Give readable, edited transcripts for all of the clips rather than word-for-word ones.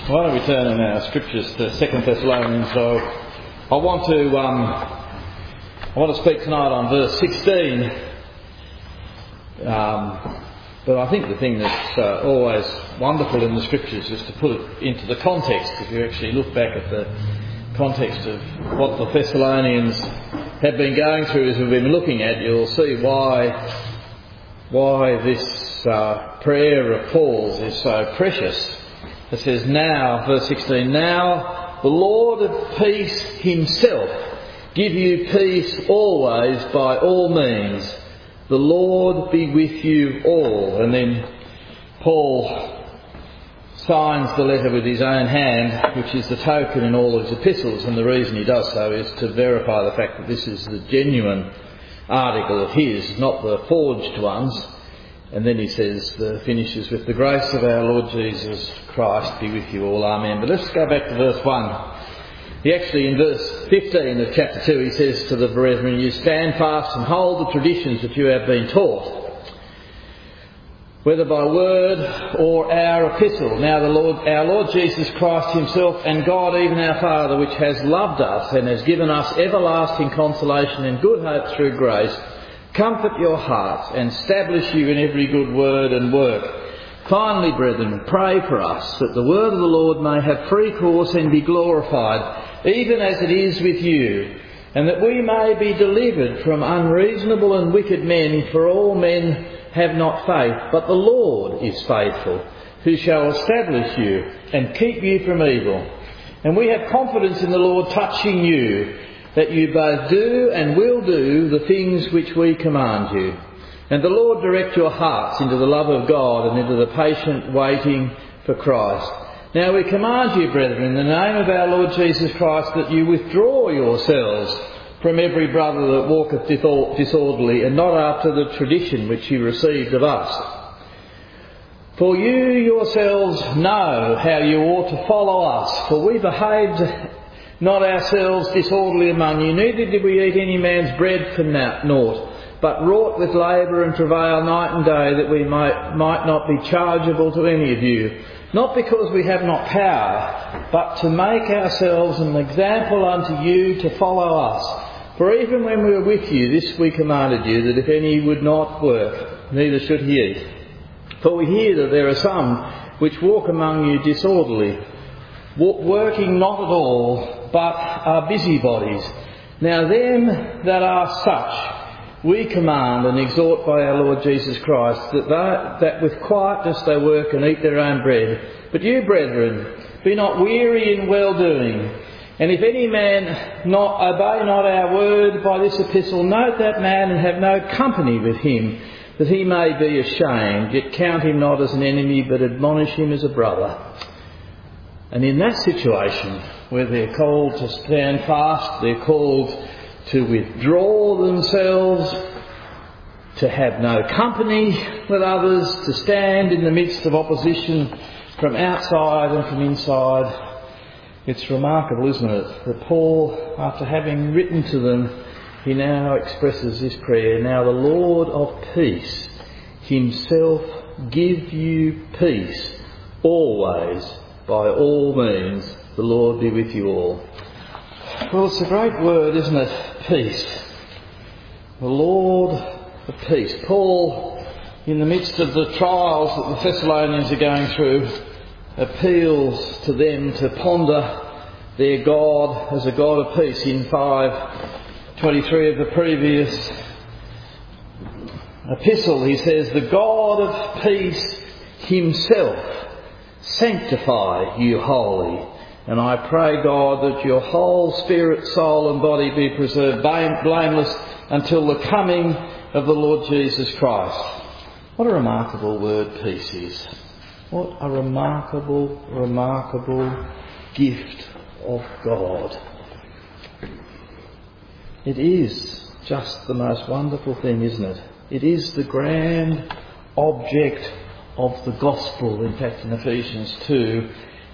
Why don't we turn in our scriptures to 2 Thessalonians? So I want to speak tonight on verse 16. But I think the thing that's always wonderful in the scriptures is to put it into the context. If you actually look back at the context of what the Thessalonians have been going through as we've been looking at, you'll see why this prayer of Paul's is so precious. It says, now, verse 16, now the Lord of peace himself give you peace always by all means. The Lord be with you all. And then Paul signs the letter with his own hand, which is the token in all his epistles, and the reason he does so is to verify the fact that this is the genuine article of his, not the forged ones. And then he says, finishes with, the grace of our Lord Jesus Christ be with you all, amen. But let's go back to verse 1. He actually, in verse 15 of chapter 2, he says to the brethren, you stand fast and hold the traditions that you have been taught, whether by word or our epistle. Now our Lord Jesus Christ himself and God, even our Father, which has loved us and has given us everlasting consolation and good hope through grace, comfort your hearts and establish you in every good word and work. Finally, brethren, pray for us, that the word of the Lord may have free course and be glorified, even as it is with you, and that we may be delivered from unreasonable and wicked men, for all men have not faith, but the Lord is faithful, who shall establish you and keep you from evil. And we have confidence in the Lord touching you, that you both do and will do the things which we command you. And the Lord direct your hearts into the love of God and into the patient waiting for Christ. Now we command you, brethren, in the name of our Lord Jesus Christ, that you withdraw yourselves from every brother that walketh disorderly, and not after the tradition which you received of us. For you yourselves know how you ought to follow us, for we behaved not ourselves disorderly among you, neither did we eat any man's bread for naught, but wrought with labour and travail night and day, that we might not be chargeable to any of you, not because we have not power, but to make ourselves an example unto you to follow us. For even when we were with you, this we commanded you, that if any would not work, neither should he eat. For we hear that there are some which walk among you disorderly, working not at all, but are busybodies. Now them that are such we command and exhort by our Lord Jesus Christ, that with quietness they work and eat their own bread. But you, brethren, be not weary in well-doing. And if any man obey not our word by this epistle, note that man and have no company with him, that he may be ashamed. Yet count him not as an enemy, but admonish him as a brother. And in that situation, where they're called to stand fast, they're called to withdraw themselves, to have no company with others, to stand in the midst of opposition from outside and from inside. It's remarkable, isn't it, that Paul, after having written to them, he now expresses this prayer, now the Lord of peace himself give you peace always, by all means, the Lord be with you all. Well, it's a great word, isn't it? Peace. The Lord of peace. Paul, in the midst of the trials that the Thessalonians are going through, appeals to them to ponder their God as a God of peace. In 5:23 of the previous epistle, he says, the God of peace himself sanctify you wholly. And I pray, God, that your whole spirit, soul and body be preserved blameless until the coming of the Lord Jesus Christ. What a remarkable word peace is. What a remarkable, remarkable gift of God. It is just the most wonderful thing, isn't it? It is the grand object of the gospel. In fact, in Ephesians 2,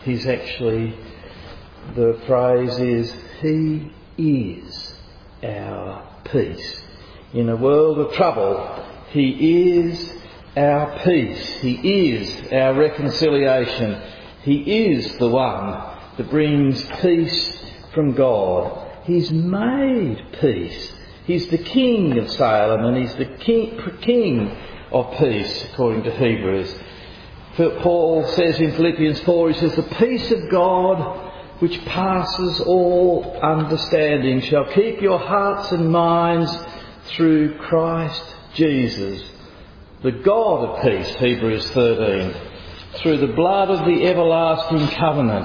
the phrase is, he is our peace. In a world of trouble, he is our peace. He is our reconciliation. He is the one that brings peace from God. He's made peace. He's the King of Salem, and He's the King of peace, according to Hebrews. Paul says in Philippians 4, he says, "The peace of God, which passes all understanding, shall keep your hearts and minds through Christ Jesus." The God of peace, Hebrews 13, through the blood of the everlasting covenant,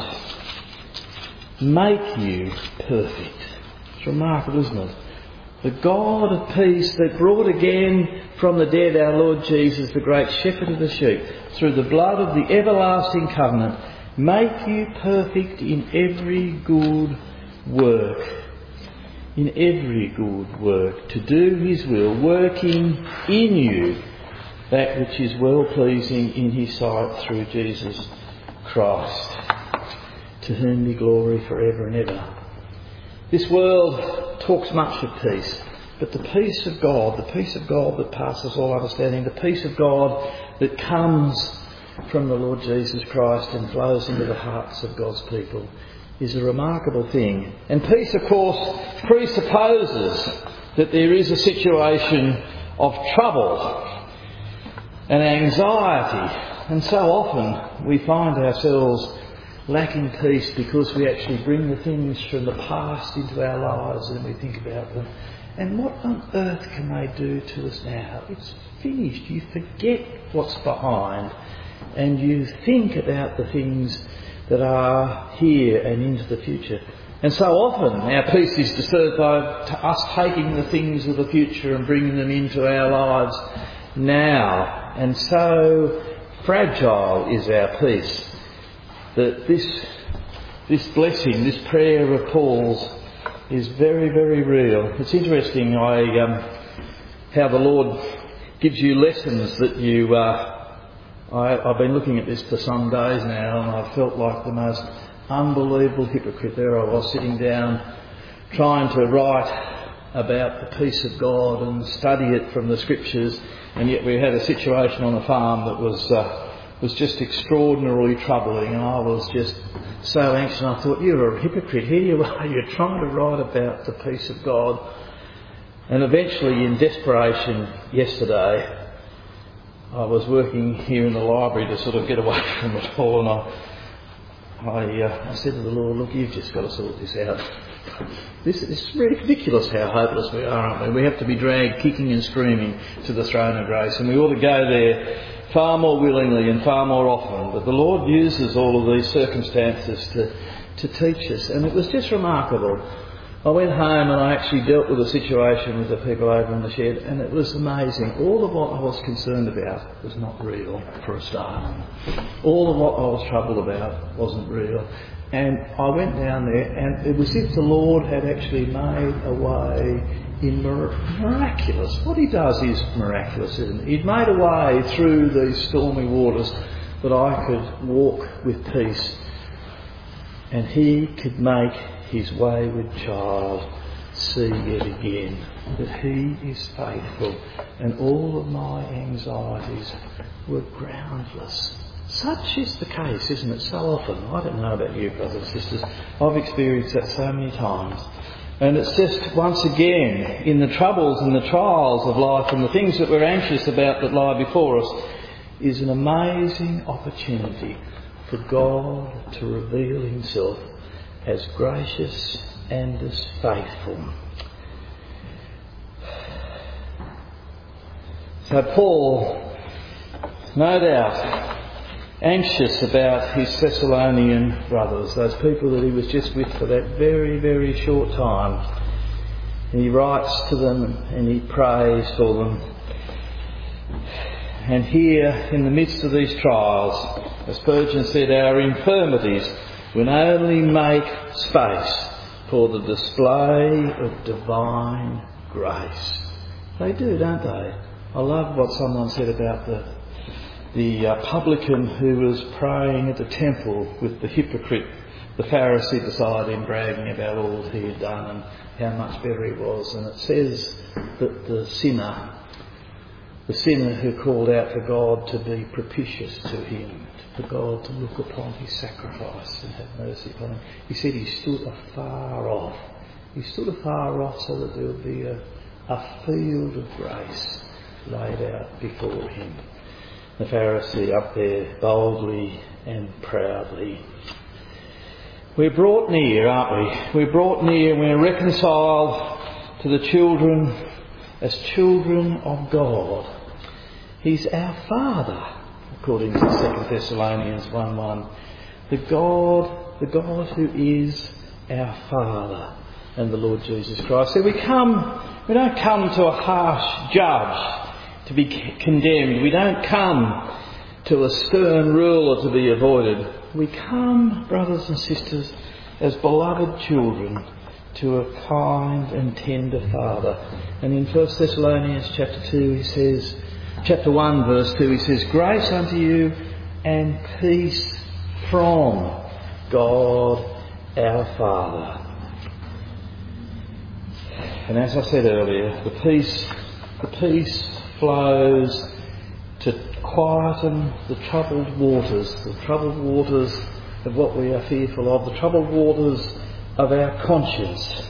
make you perfect. It's remarkable, isn't it? The God of peace that brought again from the dead our Lord Jesus, the great shepherd of the sheep, through the blood of the everlasting covenant, make you perfect in every good work. In every good work, to do His will, working in you that which is well-pleasing in His sight through Jesus Christ, to whom be glory forever and ever. This world talks much of peace, but the peace of God that passes all understanding, the peace of God that comes from the Lord Jesus Christ and flows into the hearts of God's people, is a remarkable thing. And peace, of course, presupposes that there is a situation of trouble and anxiety. And so often we find ourselves lacking peace because we actually bring the things from the past into our lives and we think about them. And what on earth can they do to us now? It's finished. You forget what's behind and you think about the things that are here and into the future. And so often our peace is disturbed by us taking the things of the future and bringing them into our lives now. And so fragile is our peace that this blessing, this prayer of Paul's, is very, very real. It's interesting how the Lord gives you lessons that you... I've been looking at this for some days now, and I felt like the most unbelievable hypocrite. There I was sitting down trying to write about the peace of God and study it from the Scriptures, and yet we had a situation on a farm that was just extraordinarily troubling, and I was just so anxious. And I thought, you're a hypocrite. Here you are, you're trying to write about the peace of God. And eventually, in desperation yesterday, I was working here in the library to sort of get away from it all, and I said to the Lord, look, you've just got to sort this out. It's really ridiculous how hopeless we are, aren't we? We have to be dragged kicking and screaming to the throne of grace, and we ought to go there far more willingly and far more often. But the Lord uses all of these circumstances to teach us, and it was just remarkable. I went home and I actually dealt with a situation with the people over in the shed, and it was amazing. All of what I was concerned about was not real, for a start. All of what I was troubled about wasn't real. And I went down there, and it was as if the Lord had actually made a way in miraculous. What He does is miraculous, isn't it? He'd made a way through these stormy waters that I could walk with peace, and He could make His wayward child see yet again that He is faithful, and all of my anxieties were groundless. Such is the case, isn't it? So often. I don't know about you, brothers and sisters. I've experienced that so many times. And it's just, once again, in the troubles and the trials of life and the things that we're anxious about that lie before us, is an amazing opportunity for God to reveal Himself as gracious and as faithful. So Paul, no doubt, anxious about his Thessalonian brothers, those people that he was just with for that very, very short time. And he writes to them and he prays for them. And here, in the midst of these trials, as Spurgeon said, our infirmities will only make space for the display of divine grace. They do, don't they? I love what someone said about the publican who was praying at the temple with the hypocrite, the Pharisee beside him, bragging about all that he had done and how much better he was. And it says that the sinner who called out for God to be propitious to him, for God to look upon his sacrifice and have mercy upon him. He said he stood afar off. He stood afar off so that there would be a field of grace laid out before him. The Pharisee up there boldly and proudly. We're brought near, aren't we? We're brought near, we're reconciled to the children as children of God. He's our Father, according to 2 Thessalonians 1:1. The God who is our Father and the Lord Jesus Christ. So we don't come to a harsh judge to be condemned. We don't come to a stern ruler to be avoided. We come, brothers and sisters, as beloved children to a kind and tender Father. And in 1 Thessalonians chapter 2 he says, chapter 1 verse 2 he says, grace unto you and peace from God our Father. And as I said earlier, the peace flows to quieten the troubled waters of what we are fearful of, the troubled waters of our conscience.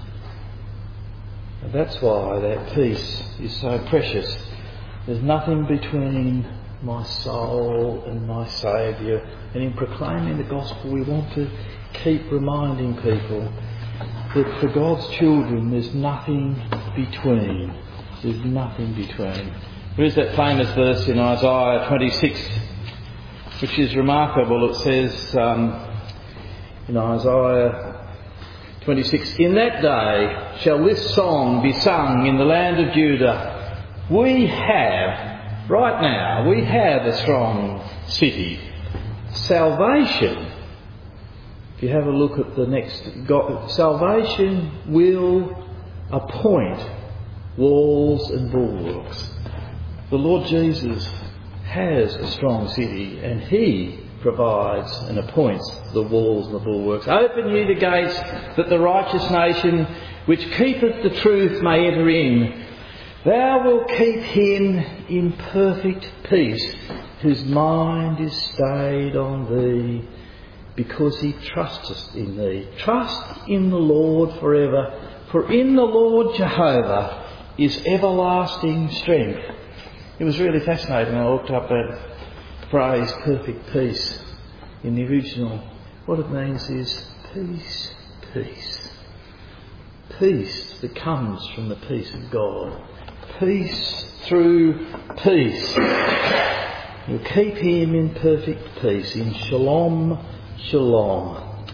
And that's why that peace is so precious. There's nothing between my soul and my Saviour. And in proclaiming the gospel, we want to keep reminding people that for God's children there's nothing between. There's nothing between. There is that famous verse in Isaiah 26, which is remarkable. It says in Isaiah 26, in that day shall this song be sung in the land of Judah. We have, right now, we have a strong city. Salvation, if you have a look at the next, salvation will appoint walls and bulwarks. The Lord Jesus has a strong city and he provides and appoints the walls and the bulwarks. Open ye the gates that the righteous nation which keepeth the truth may enter in. Thou wilt keep him in perfect peace whose mind is stayed on thee because he trusteth in thee. Trust in the Lord forever, for in the Lord Jehovah is everlasting strength. It was really fascinating. I looked up that phrase, perfect peace, in the original. What it means is peace, peace. Peace that comes from the peace of God. Peace through peace. You'll keep him in perfect peace, in shalom, shalom.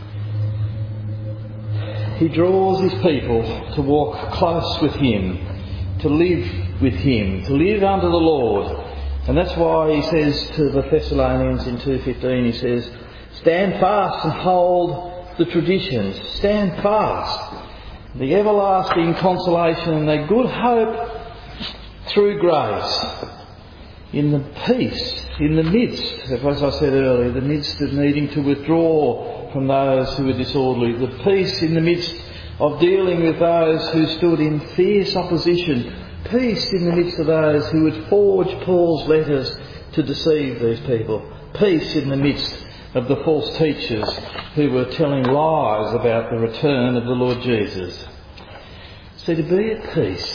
He draws his people to walk close with him, to live with him, to live under the Lord. And that's why he says to the Thessalonians in 2:15, he says, stand fast and hold the traditions. Stand fast. The everlasting consolation and the good hope through grace. In the peace, in the midst, as I said earlier, the midst of needing to withdraw from those who are disorderly. The peace in the midst of dealing with those who stood in fierce opposition. Peace in the midst of those who would forge Paul's letters to deceive these people. Peace in the midst of the false teachers who were telling lies about the return of the Lord Jesus. So to be at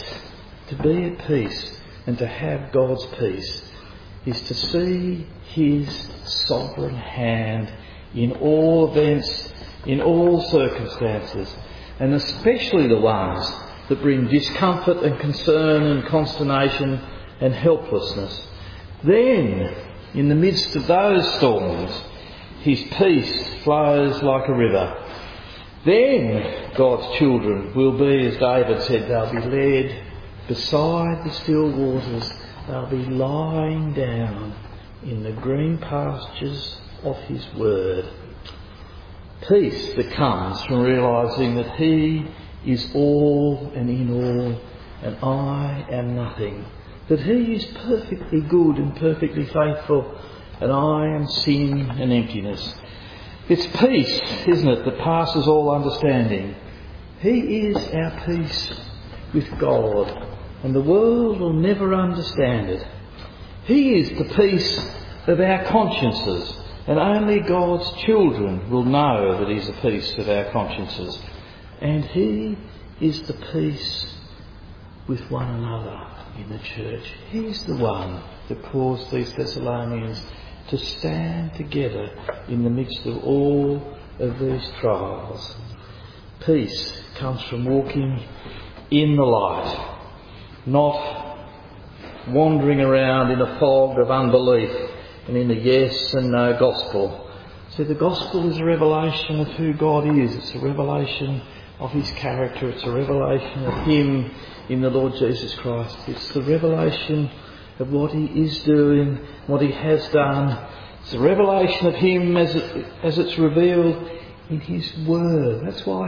peace and to have God's peace is to see his sovereign hand in all events, in all circumstances, and especially the ones that bring discomfort and concern and consternation and helplessness. Then, in the midst of those storms, his peace flows like a river. Then God's children will be, as David said, they'll be led beside the still waters. They'll be lying down in the green pastures of his word. Peace that comes from realising that he is all and in all, and I am nothing. That he is perfectly good and perfectly faithful, and I am sin and emptiness. It's peace, isn't it, that passes all understanding. He is our peace with God, and the world will never understand it. He is the peace of our consciences, And only God's children will know that He's the peace of our consciences. And He is the peace with one another in the church. He's the one that caused these Thessalonians to stand together in the midst of all of these trials. Peace comes from walking in the light, not wandering around in a fog of unbelief and in a yes and no gospel. See, the gospel is a revelation of who God is. It's a revelation of His character. It's a revelation of Him in the Lord Jesus Christ. It's the revelation of what He is doing, what He has done. It's a revelation of Him as it's revealed in His Word. That's why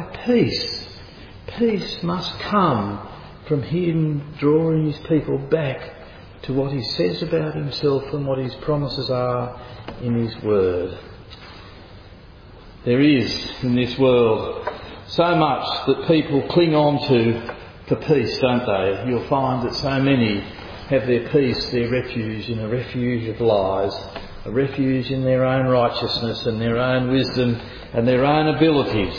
peace must come from Him drawing His people back to what He says about Himself and what His promises are in His Word. There is in this world so much that people cling on to for peace, don't they? You'll find that so many have their peace, their refuge, in a refuge of lies, a refuge in their own righteousness and their own wisdom and their own abilities.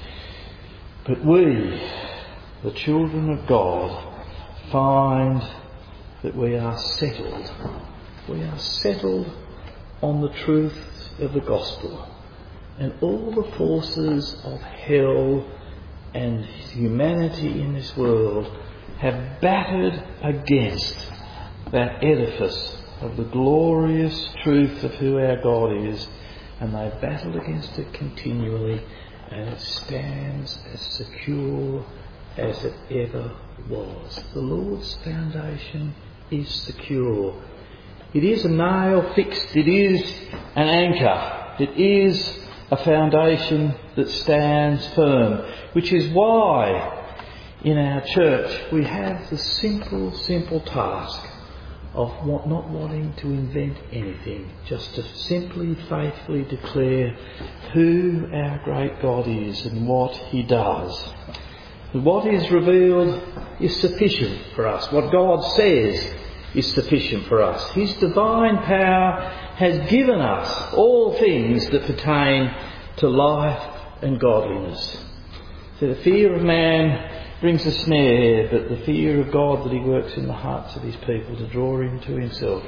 But we, the children of God, find that we are settled. We are settled on the truth of the gospel. And all the forces of hell and humanity in this world have battered against that edifice of the glorious truth of who our God is, and they've battled against it continually, and it stands as secure as it ever was. The Lord's foundation is secure. It is a nail fixed. It is an anchor. It is a foundation that stands firm, which is why in our church we have the simple task of not wanting to invent anything, just to simply faithfully declare who our great God is and what He does. And what is revealed is sufficient for us. What God says is sufficient for us. His divine power has given us all things that pertain to life and godliness. So the fear of man brings a snare, but the fear of God that He works in the hearts of His people to draw Him to Himself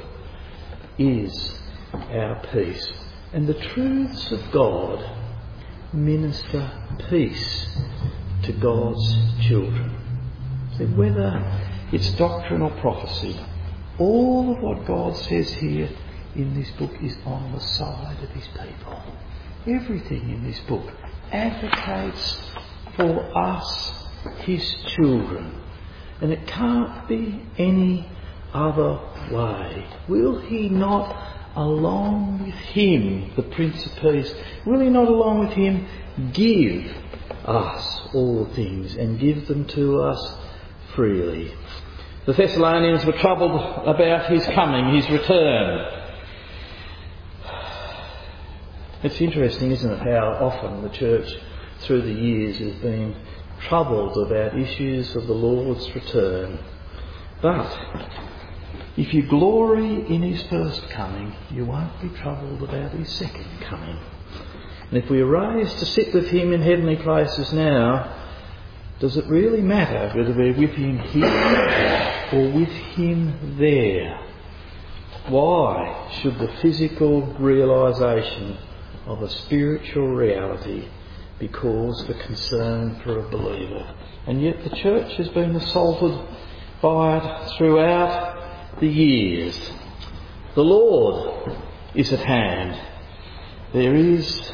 is our peace. And the truths of God minister peace to God's children. So whether it's doctrine or prophecy, all of what God says here in this book is on the side of His people. Everything in this book advocates for us, His children. And it can't be any other way. Will He not, along with Him, the Prince of Peace, will He not, along with Him, give us all things and give them to us freely? The Thessalonians were troubled about His coming, His return. It's interesting, isn't it, how often the church through the years has been troubled about issues of the Lord's return. But if you glory in His first coming, you won't be troubled about His second coming. And if we are raised to sit with Him in heavenly places now, does it really matter whether we're with Him here or with Him there? Why should the physical realisation of a spiritual reality be cause for concern for a believer? And yet the church has been assaulted by it throughout the years. The Lord is at hand. There is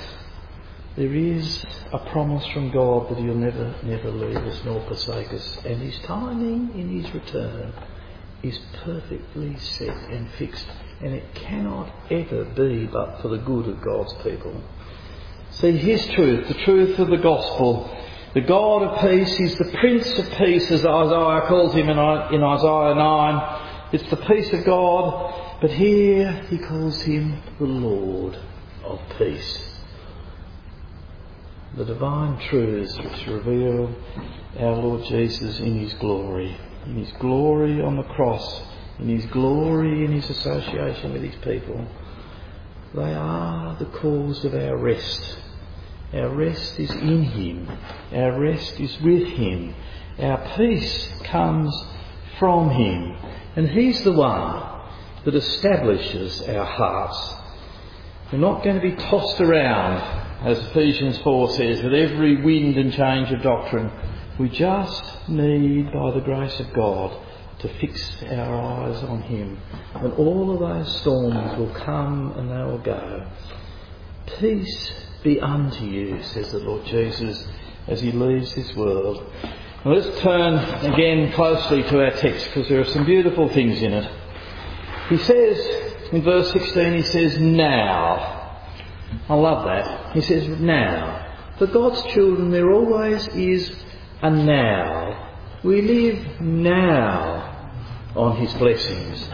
a promise from God that He'll never leave us nor forsake us, and His timing in His return is perfectly set and fixed, and it cannot ever be but for the good of God's people. See, His truth, the truth of the gospel, the God of peace, He's the Prince of Peace, as Isaiah calls Him in Isaiah 9. It's the peace of God, but here He calls Him the Lord of peace. The divine truths which reveal our Lord Jesus in His glory on the cross, in His glory in His association with His people. They are the cause of our rest. Our rest is in Him. Our rest is with Him. Our peace comes from Him. And He's the one that establishes our hearts. We're not going to be tossed around, as Ephesians 4 says, with every wind and change of doctrine. We just need, by the grace of God, to fix our eyes on Him. And all of those storms will come and they will go. Peace be unto you, says the Lord Jesus, as He leaves this world. Now let's turn again closely to our text, because there are some beautiful things in it. He says, in verse 16, he says, now. I love that. He says, now. For God's children, there always is a now. We live now on His blessings.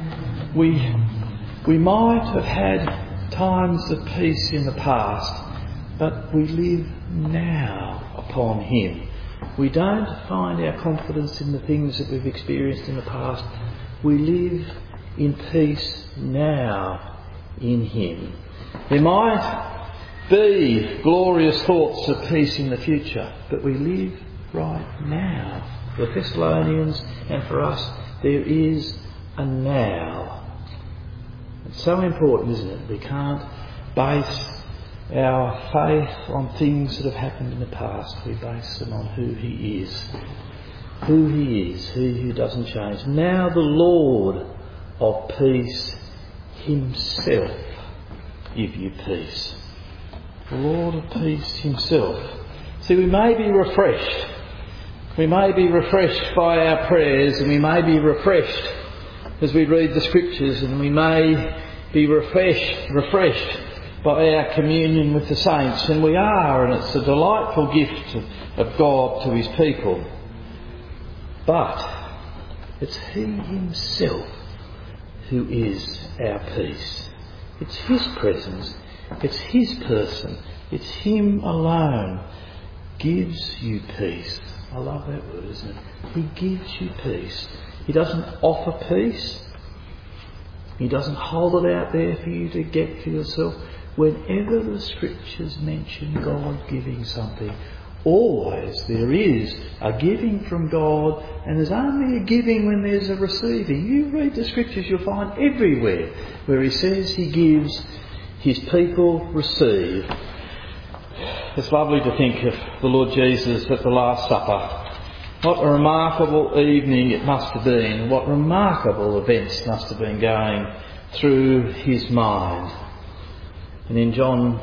We might have had times of peace in the past, but we live now upon Him. We don't find our confidence in the things that we've experienced in the past. We live in peace now in Him. There might be glorious thoughts of peace in the future, but we live right now. For the Thessalonians and for us, there is a now. It's so important, isn't it? We can't base our faith on things that have happened in the past. We base them on who He is. Who He is, He who doesn't change. Now the Lord of peace Himself give you peace. The Lord of peace Himself. See, we may be refreshed. We may be refreshed by our prayers, and we may be refreshed as we read the Scriptures, and we may be refreshed by our communion with the saints, and we are, and it's a delightful gift of God to His people. But it's He Himself who is our peace. It's His presence, it's His person, it's Him alone gives you peace. I love that word, isn't it? He gives you peace. He doesn't offer peace. He doesn't hold it out there for you to get for yourself. Whenever the Scriptures mention God giving something, always there is a giving from God, and there's only a giving when there's a receiving. You read the Scriptures, you'll find everywhere where He says He gives, His people receive. It's lovely to think of the Lord Jesus at the Last Supper. What a remarkable evening it must have been. What remarkable events must have been going through His mind. And in John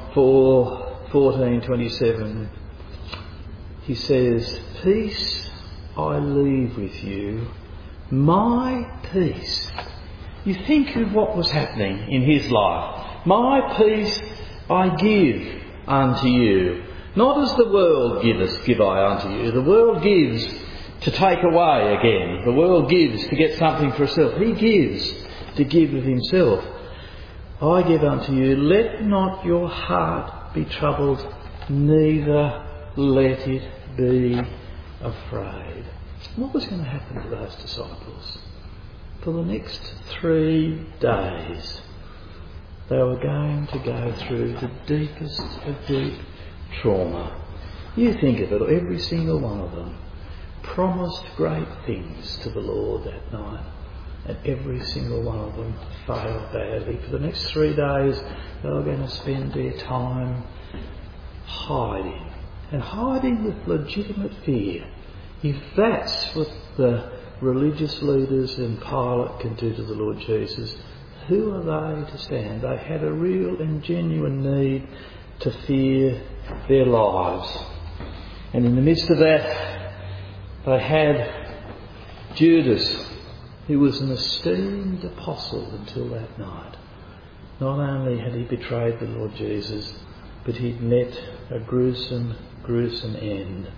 4:14-27, He says, peace I leave with you, my peace. You think of what was happening in His life. My peace I give unto you. Not as the world giveth, give I unto you. The world gives to take away again. The world gives to get something for itself. He gives to give of Himself. I give unto you, let not your heart be troubled, neither let it be afraid. What was going to happen to those disciples? For the next 3 days, they were going to go through the deepest of deep trauma. You think of it, every single one of them promised great things to the Lord that night, and every single one of them failed badly. For the next 3 days, they were going to spend their time hiding, and hiding with legitimate fear. If that's what the religious leaders and Pilate can do to the Lord Jesus, who are they to stand? They had a real and genuine need to fear their lives. And in the midst of that, they had Judas, who was an esteemed apostle until that night. Not only had he betrayed the Lord Jesus, but he'd met a gruesome, gruesome end.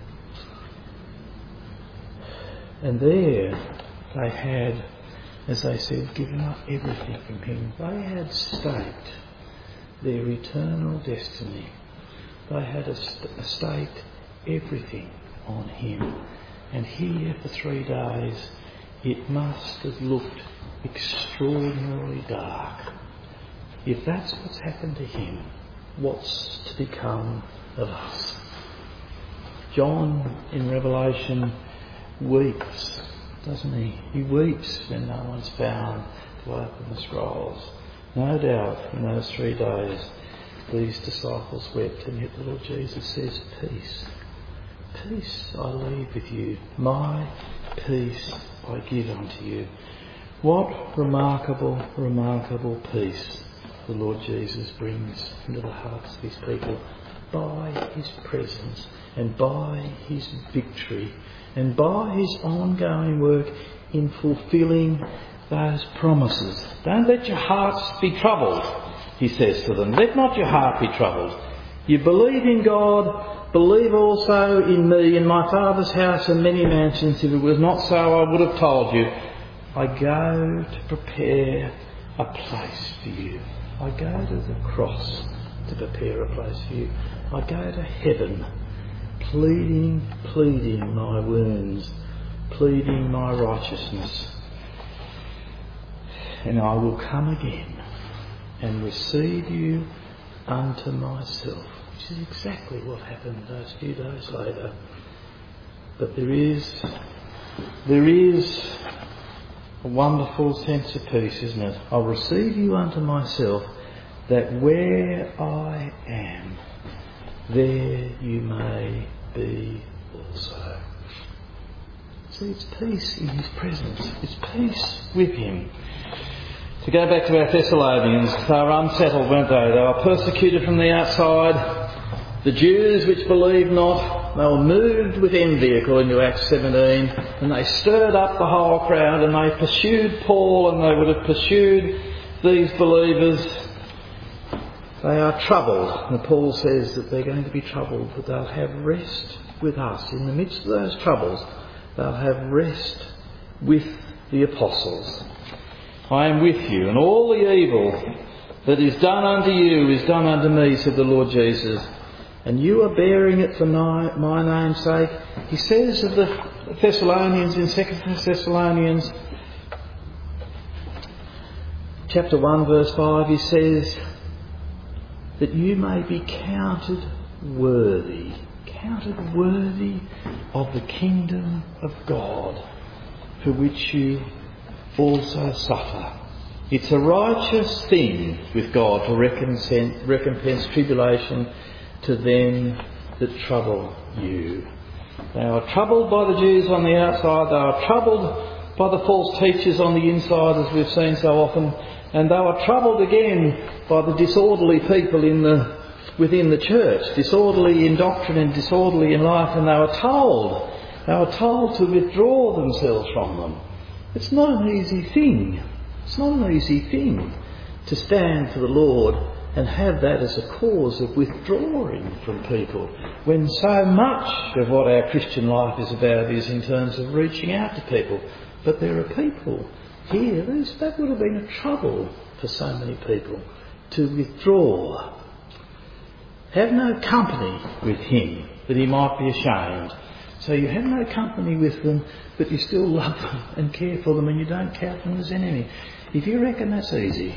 And there they had, as they said, given up everything from Him. They had staked their eternal destiny. They had staked everything on Him. And here for 3 days, it must have looked extraordinarily dark. if that's what's happened to him, what's to become of us? John in Revelation weeps, doesn't he? He weeps when no one's found to open the scrolls. No doubt in those 3 days these disciples wept, and yet the Lord Jesus says, peace. Peace I leave with you. My peace I give unto you. What remarkable, remarkable peace the Lord Jesus brings into the hearts of his people by his presence and by his victory and by his ongoing work in fulfilling those promises. Don't let your hearts be troubled, he says to them. Let not your heart be troubled. You believe in God, believe also in me. In my Father's house are many mansions. If it was not so, I would have told you. I go to prepare a place for you. I go to the cross to prepare a place for you. I go to heaven, pleading my wounds, pleading my righteousness. And I will come again and receive you unto myself. Which is exactly what happened those few days later. But there is a wonderful sense of peace, isn't it? I'll receive you unto myself, that where I am, there you may be also. See, it's peace in his presence. It's peace with him. To go back to our Thessalonians, they were unsettled, weren't they? They were persecuted from the outside. The Jews which believed not, they were moved with envy, according to Acts 17, and they stirred up the whole crowd, and they pursued Paul, and they would have pursued these believers. They are troubled, and Paul says that they're going to be troubled, but they'll have rest with us. In the midst of those troubles, they'll have rest with the apostles. I am with you, and all the evil that is done unto you is done unto me, said the Lord Jesus. And you are bearing it for my name's sake. He says of the Thessalonians in 2 Thessalonians chapter 1 verse 5, he says that you may be counted worthy of the kingdom of God, for which you also suffer. It's a righteous thing with God to recompense tribulation to them that trouble you. They are troubled by the Jews on the outside. They are troubled by the false teachers on the inside, as we've seen so often. And they were troubled again by the disorderly people within the church, disorderly in doctrine and disorderly in life. And they were told to withdraw themselves from them. It's not an easy thing. It's not an easy thing to stand for the Lord and have that as a cause of withdrawing from people, when so much of what our Christian life is about is in terms of reaching out to people. But there are people here, that would have been a trouble for so many people, to withdraw. Have no company with him, that he might be ashamed. So you have no company with them, but you still love them and care for them, and you don't count them as enemy. If you reckon that's easy,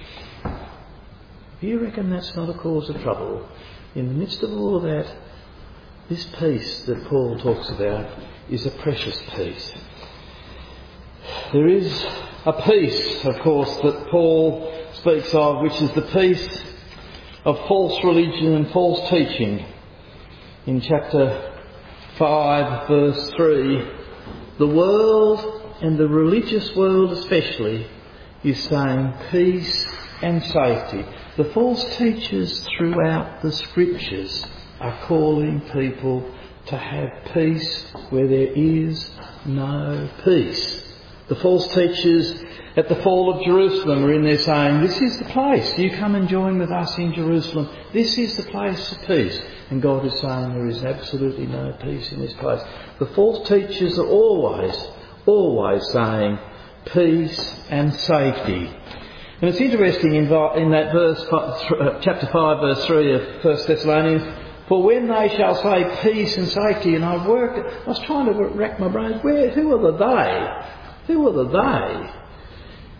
if you reckon that's not a cause of trouble, in the midst of all of that, this peace that Paul talks about is a precious peace. There is a peace, of course, that Paul speaks of, which is the peace of false religion and false teaching. In chapter 5, verse 3, the world, and the religious world especially, is saying peace and safety. The false teachers throughout the Scriptures are calling people to have peace where there is no peace. The false teachers at the fall of Jerusalem were in there saying, this is the place, you come and join with us in Jerusalem. This is the place of peace. And God is saying there is absolutely no peace in this place. The false teachers are always saying peace and safety. And it's interesting in that verse, chapter 5, verse 3 of 1 Thessalonians, for when they shall say peace and safety, and I was trying to rack my brains, who are the they? Who are the they?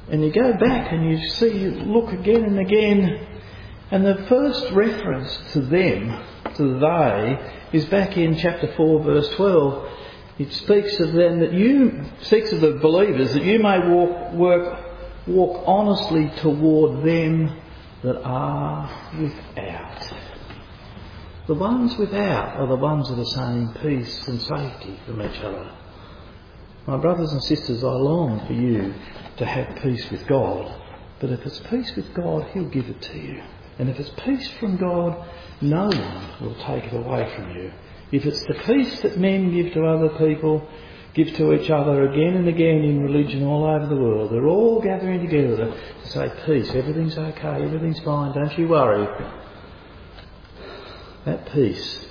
And you go back and you see, look again and again, and the first reference to them, to they, is back in chapter 4 verse 12. It speaks of them speaks of the believers, that you may walk honestly toward them that are without. The ones without are the ones that are saying peace and safety from each other. My brothers and sisters, I long for you to have peace with God. But if it's peace with God, He'll give it to you. And if it's peace from God, no one will take it away from you. If it's the peace that men give to other people, give to each other again and again in religion all over the world, they're all gathering together to say, peace, everything's okay, everything's fine, don't you worry. That peace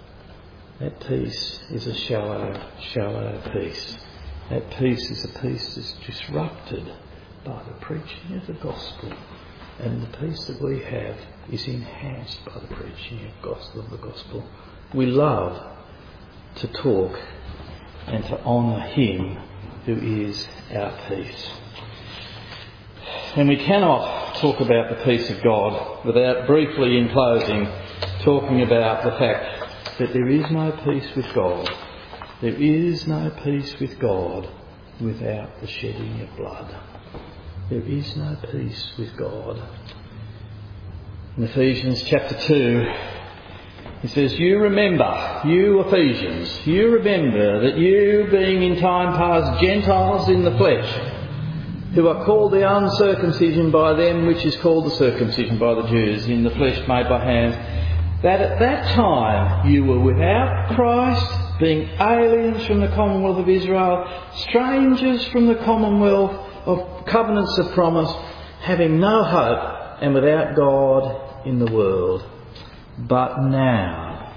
is a shallow peace. That peace is a peace that's disrupted by the preaching of the gospel. And the peace that we have is enhanced by the preaching of the gospel. We love to talk and to honour Him who is our peace. And we cannot talk about the peace of God without briefly, in closing, talking about the fact that there is no peace with God. There is no peace with God without the shedding of blood. There is no peace with God. In Ephesians chapter 2, he says, you remember, you Ephesians, you remember that you, being in time past Gentiles in the flesh, who are called the uncircumcision by them which is called the circumcision by the Jews, in the flesh made by hands, that at that time you were without Christ, being aliens from the commonwealth of Israel, strangers from the commonwealth of covenants of promise, having no hope and without God in the world. But now,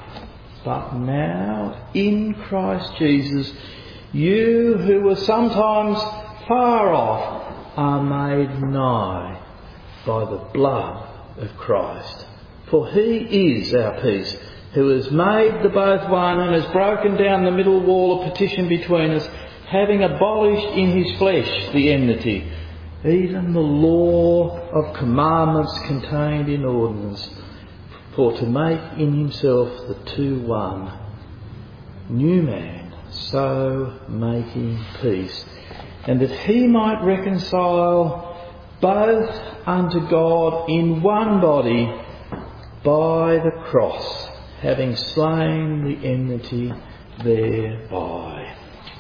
in Christ Jesus, you who were sometimes far off are made nigh by the blood of Christ. For He is our peace, who has made the both one and has broken down the middle wall of partition between us, having abolished in His flesh the enmity, even the law of commandments contained in ordinance, for to make in Himself the two one, new man, so making peace, and that He might reconcile both unto God in one body by the cross, having slain the enmity thereby.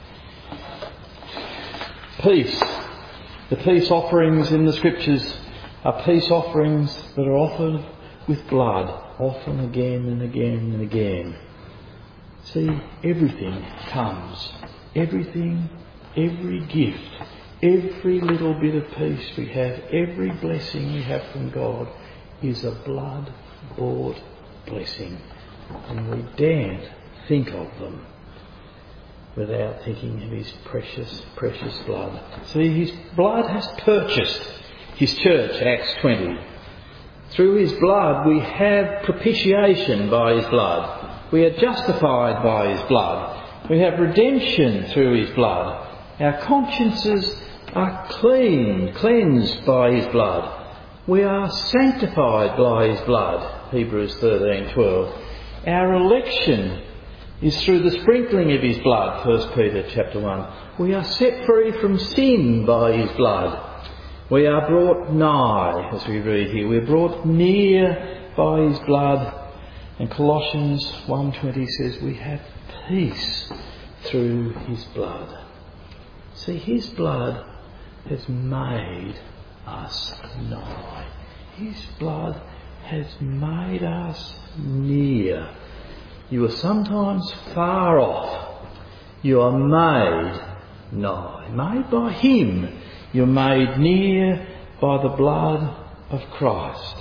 Peace. The peace offerings in the Scriptures are peace offerings that are offered with blood, often again and again and again. See, everything comes. Everything, every gift, every little bit of peace we have, every blessing we have from God is a blood-bought blessing. And we daren't think of them without thinking of His precious, precious blood. See, His blood has purchased His church, Acts 20. Through His blood we have propitiation by His blood. We are justified by His blood. We have redemption through His blood. Our consciences are cleansed by His blood. We are sanctified by His blood, Hebrews 13:12. Our election is through the sprinkling of His blood, 1 Peter chapter 1. We are set free from sin by His blood. We are brought nigh, as we read here. We're brought near by His blood. And Colossians 1:20 says we have peace through His blood. See, His blood has made us nigh. His blood has made us near. You are sometimes far off. You are made nigh. Made by Him. You're made near by the blood of Christ.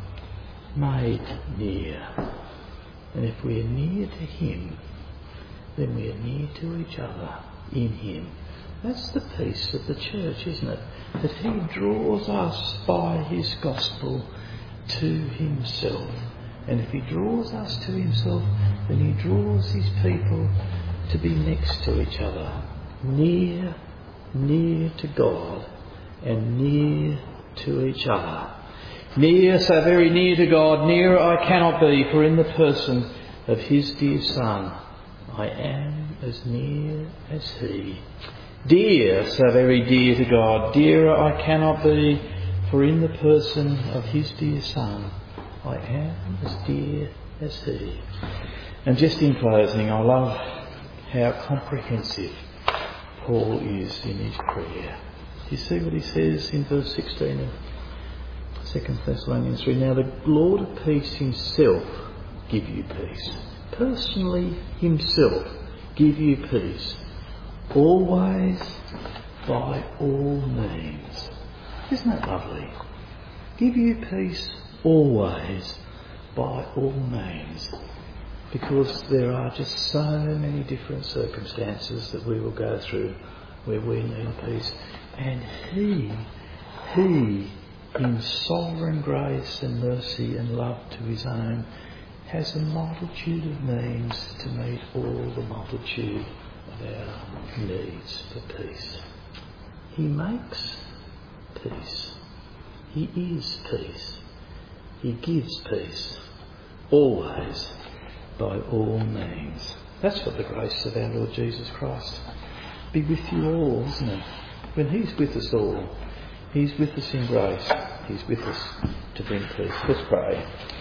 Made near. And if we are near to Him, then we are near to each other in Him. That's the peace of the church, isn't it? That He draws us by His gospel to Himself. And if He draws us to Himself, then He draws His people to be next to each other. Near to God and near to each other. Near, so very near to God, nearer I cannot be, for in the person of his dear Son, I am as near as he. Dear, so very dear to God, dearer I cannot be, for in the person of his dear Son, I am as dear as he. And just in closing, I love how comprehensive Paul is in his prayer. Do you see what he says in verse 16 of 2 Thessalonians 3? Now the Lord of peace himself give you peace. Personally himself give you peace. Always, by all means. Isn't that lovely? Give you peace always, by all means. Because there are just so many different circumstances that we will go through where we need peace. And He, in sovereign grace and mercy and love to his own, has a multitude of means to meet all the multitude of our needs for peace. He makes peace. He is peace. He gives peace. Always, by all means. That's what the grace of our Lord Jesus Christ be with you all, isn't it? When he's with us all, he's with us in grace. He's with us to bring peace. Let's pray.